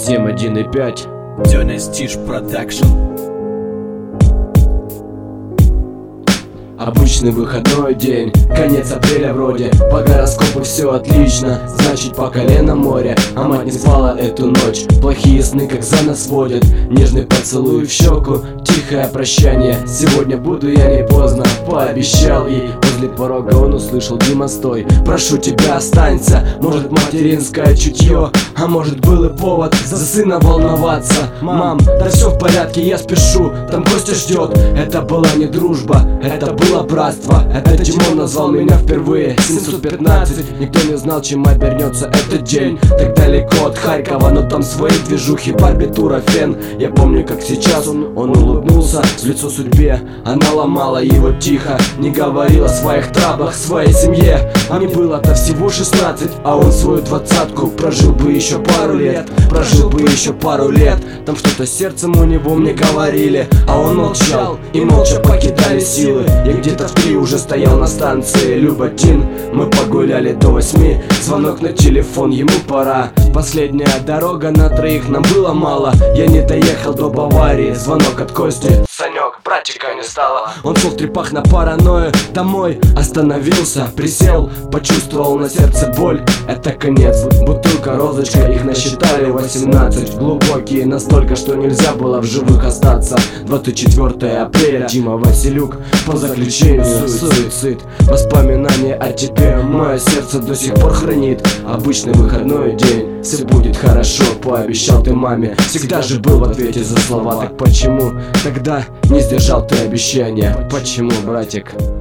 7.1.5 Dynasty Production. Обычный выходной день, конец апреля вроде. По гороскопу все отлично, значит по колено море. А мать не спала эту ночь, плохие сны как за нас водят. Нежный поцелуй в щеку, тихое прощание. Сегодня буду я не поздно, пообещал ей. Возле порога он услышал: Дима, стой, прошу тебя, останься. Может материнское чутье, а может был и повод за сына волноваться. Мам, да все в порядке, я спешу, там Костя ждет. Это была не дружба, это было братство. Это Димон назвал меня впервые 715. Никто не знал, чем обернется этот день. Так далеко от Харькова, но там свои движухи, барбитура, фен. Я помню, как сейчас он улыбнулся в лицо судьбе. Она ломала его тихо, не говорила о своих траблах, своей семье. А мне было-то всего 16, а он свою двадцатку прожил бы еще пару лет. Прожил бы еще пару лет. Там что-то сердцем у него мне говорили, а он молчал, и молча покидали силы. Я где-то в 3 уже стоял на станции Люботин. Мы погуляли до 8, звонок на телефон, ему пора. Последняя дорога на троих, нам было мало. Я не доехал до Баварии, звонок от Кости: Санек, братика не стало. Он шел в трепах на паранойю, домой остановился, присел, почувствовал на сердце боль. Это конец, бутылка, розочка, их насчитали 18. Глубокие настолько, что нельзя было в живых остаться. 24 апреля, Дима Василюк по заключению суицид. Воспоминания о тебе мое сердце до сих пор хранит. Обычный выходной день, все будет хорошо, пообещал ты маме. Всегда же был в ответе за слова. Так почему тогда не сдержал ты обещания? Почему, братик?